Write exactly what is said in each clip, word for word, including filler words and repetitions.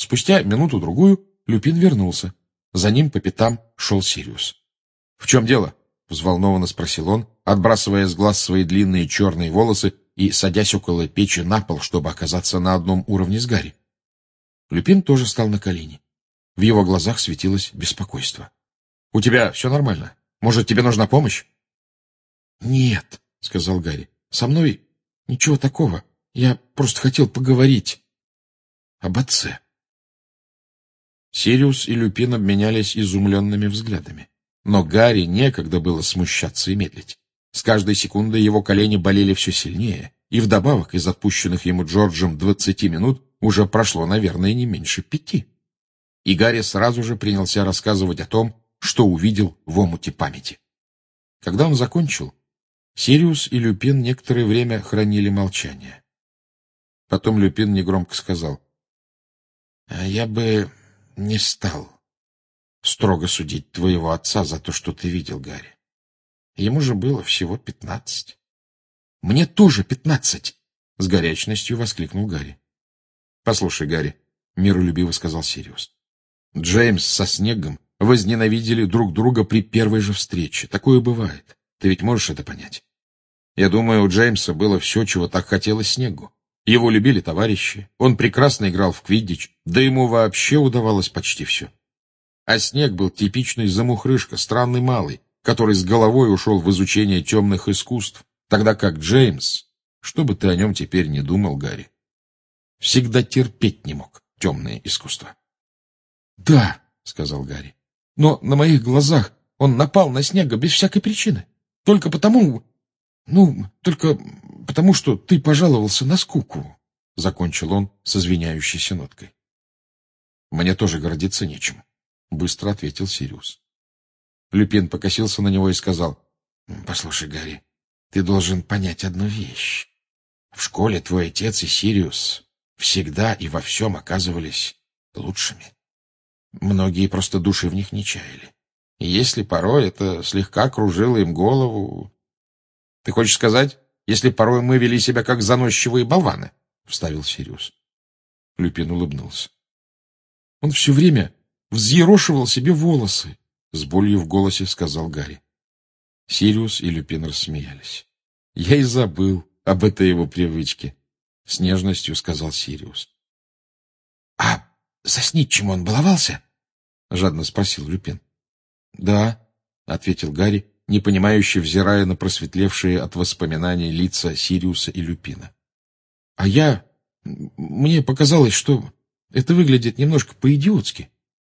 Спустя минуту-другую Люпин вернулся. За ним по пятам шел Сириус. — В чем дело? — взволнованно спросил он, отбрасывая с глаз свои длинные черные волосы и садясь около печи на пол, чтобы оказаться на одном уровне с Гарри. Люпин тоже стал на колени. В его глазах светилось беспокойство. — У тебя все нормально? Может, тебе нужна помощь? — Нет, — сказал Гарри. — Со мной ничего такого. Я просто хотел поговорить об отце. Сириус и Люпин обменялись изумленными взглядами. Но Гарри некогда было смущаться и медлить. С каждой секундой его колени болели все сильнее, и вдобавок из отпущенных ему Джорджем двадцати минут уже прошло, наверное, не меньше пяти. И Гарри сразу же принялся рассказывать о том, что увидел в омуте памяти. Когда он закончил, Сириус и Люпин некоторое время хранили молчание. Потом Люпин негромко сказал: — А я бы не стал строго судить твоего отца за то, что ты видел, Гарри. Ему же было всего пятнадцать. — Мне тоже пятнадцать! — с горячностью воскликнул Гарри. — Послушай, Гарри, — миролюбиво сказал Сириус, — Джеймс со Снеггом возненавидели друг друга при первой же встрече. Такое бывает. Ты ведь можешь это понять? Я думаю, у Джеймса было все, чего так хотелось Снеггу. Его любили товарищи, он прекрасно играл в квиддич, да ему вообще удавалось почти все. А Снегг был типичный замухрышка, странный малый, который с головой ушел в изучение темных искусств, тогда как Джеймс, что бы ты о нем теперь не думал, Гарри, всегда терпеть не мог темные искусства. — Да, — сказал Гарри, — но на моих глазах он напал на Снегга без всякой причины. Только потому... Ну, только потому, что ты пожаловался на скуку, — закончил он с извиняющейся ноткой. — Мне тоже гордиться нечем, — быстро ответил Сириус. Люпин покосился на него и сказал: — Послушай, Гарри, ты должен понять одну вещь. В школе твой отец и Сириус всегда и во всем оказывались лучшими. Многие просто души в них не чаяли. И если порой это слегка кружило им голову... — Ты хочешь сказать, если порой мы вели себя как заносчивые болваны? — вставил Сириус. Люпин улыбнулся. — Он все время взъерошивал себе волосы, — с болью в голосе сказал Гарри. Сириус и Люпин рассмеялись. — Я и забыл об этой его привычке, — с нежностью сказал Сириус. — А со Снитчем он баловался? — жадно спросил Люпин. — Да, — ответил Гарри, непонимающе взирая на просветлевшие от воспоминаний лица Сириуса и Люпина. — А я... Мне показалось, что это выглядит немножко по-идиотски.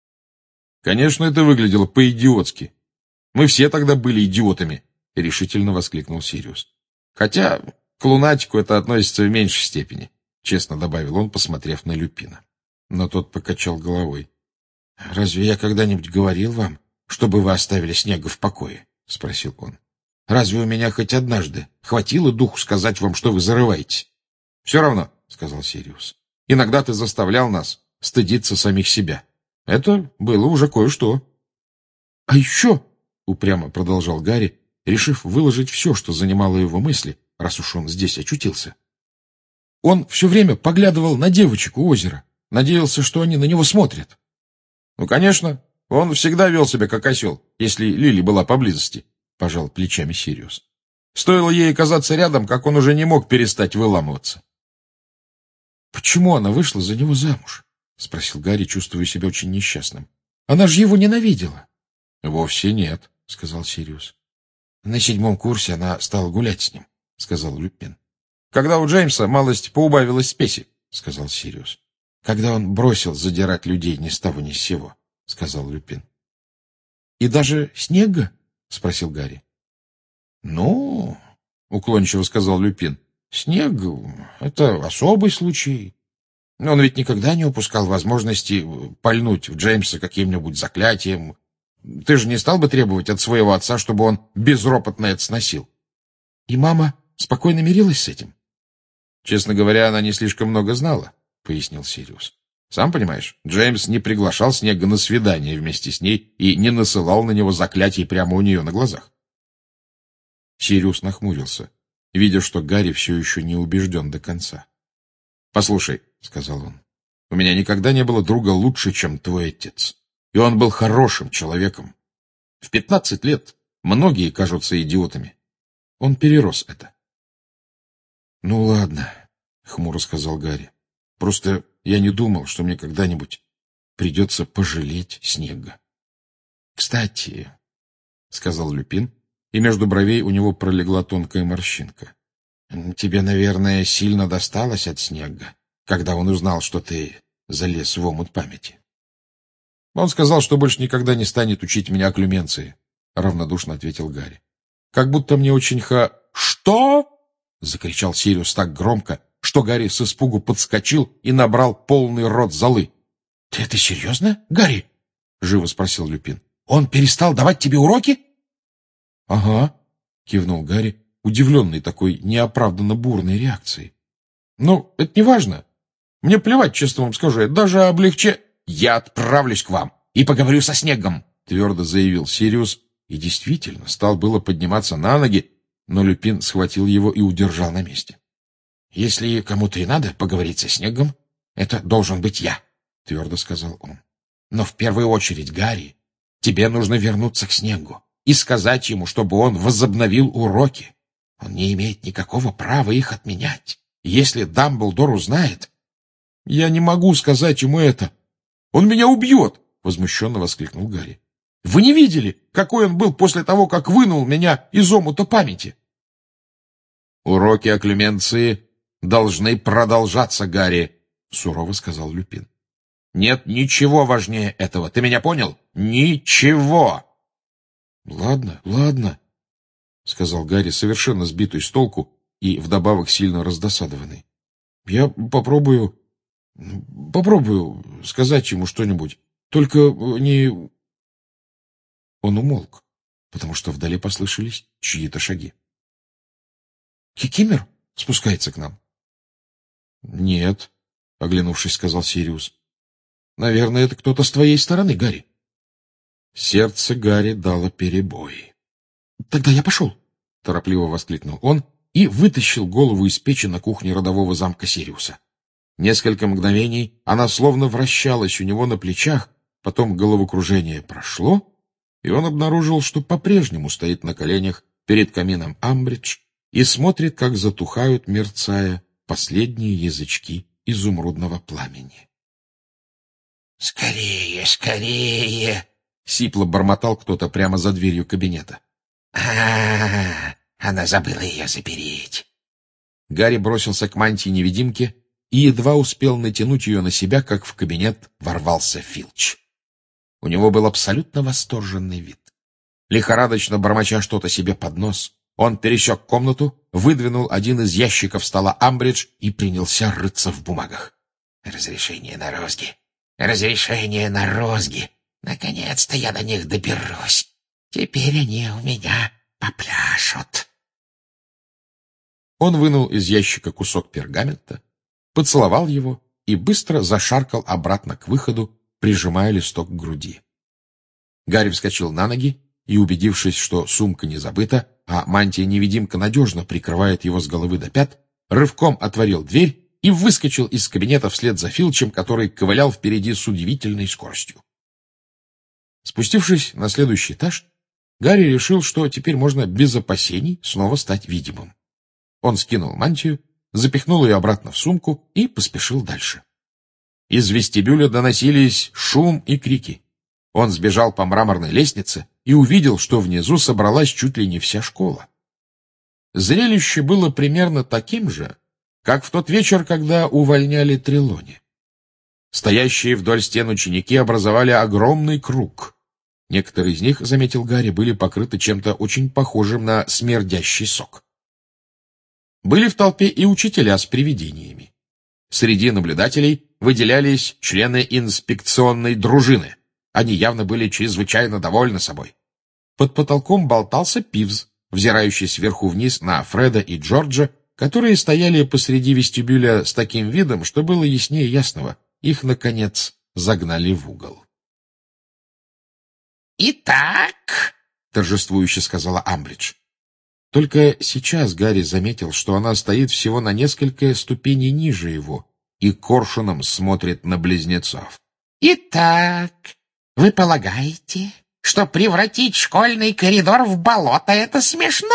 — Конечно, это выглядело по-идиотски. Мы все тогда были идиотами, — решительно воскликнул Сириус. — Хотя к лунатику это относится в меньшей степени, — честно добавил он, посмотрев на Люпина. Но тот покачал головой. — Разве я когда-нибудь говорил вам, чтобы вы оставили Снегга в покое? — спросил он. — Разве у меня хоть однажды хватило духу сказать вам, что вы зарываетесь? — Все равно, — сказал Сириус. — Иногда ты заставлял нас стыдиться самих себя. Это было уже кое-что. — А еще, — упрямо продолжал Гарри, решив выложить все, что занимало его мысли, раз уж он здесь очутился. Он все время поглядывал на девочек у озера, надеялся, что они на него смотрят. — Ну, конечно, он всегда вел себя как осел, если Лили была поблизости, — пожал плечами Сириус. Стоило ей оказаться рядом, как он уже не мог перестать выламываться. — Почему она вышла за него замуж? — спросил Гарри, чувствуя себя очень несчастным. — Она же его ненавидела. — Вовсе нет, — сказал Сириус. — На седьмом курсе она стала гулять с ним, — сказал Люпин. — Когда у Джеймса малость поубавилась спеси, — сказал Сириус. — Когда он бросил задирать людей ни с того ни с сего, — сказал Люпин. — И даже Снегга? — спросил Гарри. — Ну, — уклончиво сказал Люпин, — Снегг — это особый случай. Он ведь никогда не упускал возможности пальнуть в Джеймса каким-нибудь заклятием. Ты же не стал бы требовать от своего отца, чтобы он безропотно это сносил? И мама спокойно мирилась с этим? — Честно говоря, она не слишком много знала, — пояснил Сириус. Сам понимаешь, Джеймс не приглашал Снегга на свидание вместе с ней и не насылал на него заклятий прямо у нее на глазах. Сириус нахмурился, видя, что Гарри все еще не убежден до конца. — Послушай, — сказал он, У меня никогда не было друга лучше, чем твой отец. И он был хорошим человеком. В пятнадцать лет многие кажутся идиотами. Он перерос это. — Ну, ладно, — хмуро сказал Гарри. — Просто я не думал, что мне когда-нибудь придется пожалеть Снегга. — Кстати, — сказал Люпин, и между бровей у него пролегла тонкая морщинка. — Тебе, наверное, сильно досталось от Снегга, когда он узнал, что ты залез в омут памяти. — Он сказал, что больше никогда не станет учить меня оклюменции, — равнодушно ответил Гарри. — Как будто мне очень ха... — Что? — закричал Сириус так громко, что Гарри с испугу подскочил и набрал полный рот золы. — Ты это серьезно, Гарри? — живо спросил Люпин. — Он перестал давать тебе уроки? — Ага, — кивнул Гарри, удивленный такой неоправданно бурной реакцией. — Ну, это не важно. Мне плевать, честно вам скажу, я даже облегче... — Я отправлюсь к вам и поговорю со Снеггом, — твердо заявил Сириус, и действительно стал было подниматься на ноги, но Люпин схватил его и удержал на месте. — Если кому-то и надо поговорить со Снеггом, это должен быть я, — твердо сказал он. — Но в первую очередь, Гарри, тебе нужно вернуться к Снеггу и сказать ему, чтобы он возобновил уроки. Он не имеет никакого права их отменять. Если Дамблдор узнает... — Я не могу сказать ему это. Он меня убьет! — возмущенно воскликнул Гарри. — Вы не видели, какой он был после того, как вынул меня из омута памяти? — Уроки оклюменции должны продолжаться, Гарри, — сурово сказал Люпин. — Нет ничего важнее этого. Ты меня понял? Ничего! — Ладно, ладно, — сказал Гарри, совершенно сбитый с толку и вдобавок сильно раздосадованный. — Я попробую... попробую сказать ему что-нибудь. Только не... Он умолк, потому что вдали послышались чьи-то шаги. — Кикимер спускается к нам? — Нет, — оглянувшись, сказал Сириус. — Наверное, это кто-то с твоей стороны, Гарри. Сердце Гарри дало перебой. — Тогда я пошел, — торопливо воскликнул он и вытащил голову из печи на кухне родового замка Сириуса. Несколько мгновений она словно вращалась у него на плечах, потом головокружение прошло, и он обнаружил, что по-прежнему стоит на коленях перед камином Амбридж и смотрит, как затухают, мерцая, последние язычки изумрудного пламени. — Скорее, скорее! — сипло бормотал кто-то прямо за дверью кабинета. А, -а, а она забыла ее запереть. Гарри бросился к мантии-невидимке и едва успел натянуть ее на себя, как в кабинет ворвался Филч. У него был абсолютно восторженный вид. Лихорадочно бормоча что-то себе под нос, он пересек комнату, выдвинул один из ящиков стола Амбридж и принялся рыться в бумагах. «Разрешение на розги! Разрешение на розги! Наконец-то я до них доберусь! Теперь они у меня попляшут!» Он вынул из ящика кусок пергамента, поцеловал его и быстро зашаркал обратно к выходу, прижимая листок к груди. Гарри вскочил на ноги и, убедившись, что сумка не забыта, а мантия-невидимка надежно прикрывает его с головы до пят, рывком отворил дверь и выскочил из кабинета вслед за Филчем, который ковылял впереди с удивительной скоростью. Спустившись на следующий этаж, Гарри решил, что теперь можно без опасений снова стать видимым. Он скинул мантию, запихнул ее обратно в сумку и поспешил дальше. Из вестибюля доносились шум и крики. Он сбежал по мраморной лестнице и увидел, что внизу собралась чуть ли не вся школа. Зрелище было примерно таким же, как в тот вечер, когда увольняли Трелони. Стоящие вдоль стен ученики образовали огромный круг. Некоторые из них, заметил Гарри, были покрыты чем-то очень похожим на смердящий сок. Были в толпе и учителя с привидениями. Среди наблюдателей выделялись члены инспекционной дружины. Они явно были чрезвычайно довольны собой. Под потолком болтался Пивз, взирающий сверху вниз на Фреда и Джорджа, которые стояли посреди вестибюля с таким видом, что было яснее ясного. Их, наконец, загнали в угол. «Итак», — торжествующе сказала Амбридж. Только сейчас Гарри заметил, что она стоит всего на несколько ступеней ниже его, и коршуном смотрит на близнецов. «Итак, вы полагаете, что превратить школьный коридор в болото — это смешно?»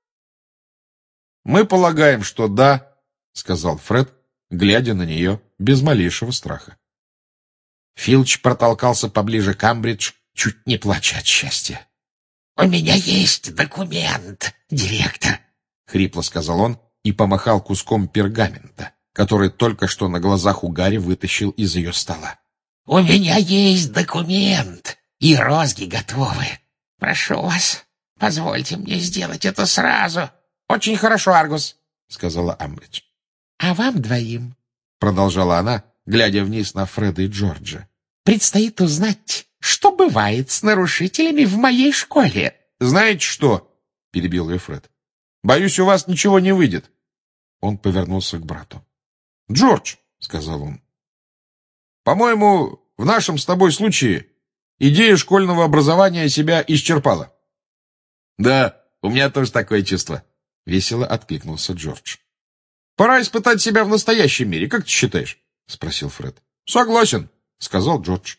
«Мы полагаем, что да», — сказал Фред, глядя на нее без малейшего страха. Филч протолкался поближе к Амбридж, чуть не плача от счастья. «У меня есть документ, директор», — хрипло сказал он и помахал куском пергамента, который только что на глазах у Гарри вытащил из ее стола. «У меня есть документ, и розги готовы. Прошу вас, позвольте мне сделать это сразу». «Очень хорошо, Аргус», — сказала Амбридж. «А вам двоим», — продолжала она, глядя вниз на Фреда и Джорджа, «предстоит узнать, что бывает с нарушителями в моей школе». «Знаете что?» — перебил ее Фред. «Боюсь, у вас ничего не выйдет». Он повернулся к брату. «Джордж», — сказал он, — «по-моему, в нашем с тобой случае идея школьного образования себя исчерпала». «Да, у меня тоже такое чувство», — весело откликнулся Джордж. «Пора испытать себя в настоящем мире, как ты считаешь?» — спросил Фред. «Согласен», — сказал Джордж.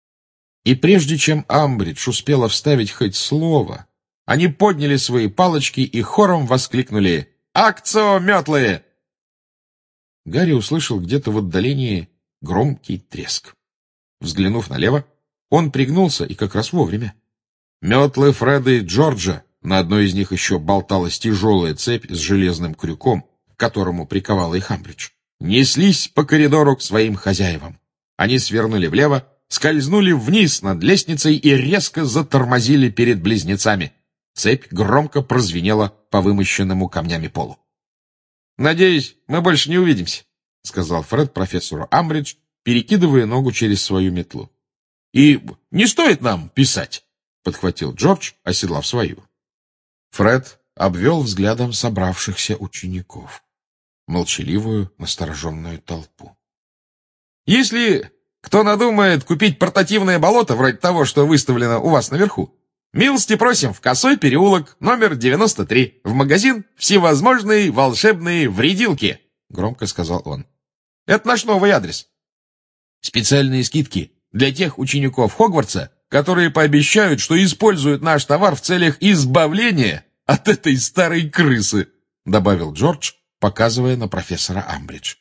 И прежде чем Амбридж успела вставить хоть слово, они подняли свои палочки и хором воскликнули «Акцио, метлы!». Гарри услышал где-то в отдалении громкий треск. Взглянув налево, он пригнулся и как раз вовремя. Метлы Фреда и Джорджа, на одной из них еще болталась тяжелая цепь с железным крюком, к которому приковала их Амбридж, неслись по коридору к своим хозяевам. Они свернули влево, скользнули вниз над лестницей и резко затормозили перед близнецами. Цепь громко прозвенела по вымощенному камнями полу. «Надеюсь, мы больше не увидимся», — сказал Фред профессору Амбридж, перекидывая ногу через свою метлу. «И не стоит нам писать», — подхватил Джордж, оседлав свою. Фред обвел взглядом собравшихся учеников, молчаливую, настороженную толпу. «Если кто надумает купить портативное болото, вроде того, что выставлено у вас наверху, милости просим в Косой переулок, номер девяносто три, в магазин «Всевозможные волшебные вредилки», — громко сказал он. «Это наш новый адрес. Специальные скидки для тех учеников Хогвартса, которые пообещают, что используют наш товар в целях избавления от этой старой крысы», — добавил Джордж, показывая на профессора Амбридж.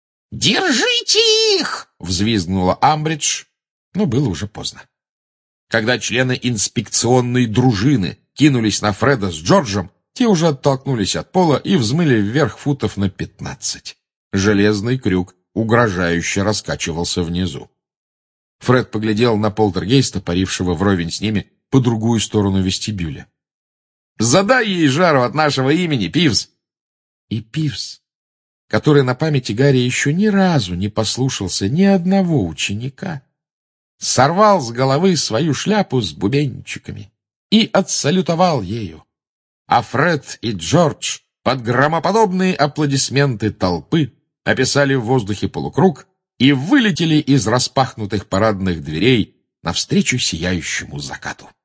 «Держите их!» — взвизгнула Амбридж, но было уже поздно. Когда члены инспекционной дружины кинулись на Фреда с Джорджем, те уже оттолкнулись от пола и взмыли вверх футов на пятнадцать. Железный крюк угрожающе раскачивался внизу. Фред поглядел на полтергейста, парившего вровень с ними по другую сторону вестибюля. «Задай ей жару от нашего имени, Пивз!» И Пивз, который на памяти Гарри еще ни разу не послушался ни одного ученика, сорвал с головы свою шляпу с бубенчиками и отсалютовал ею. А Фред и Джордж под громоподобные аплодисменты толпы описали в воздухе полукруг и вылетели из распахнутых парадных дверей навстречу сияющему закату.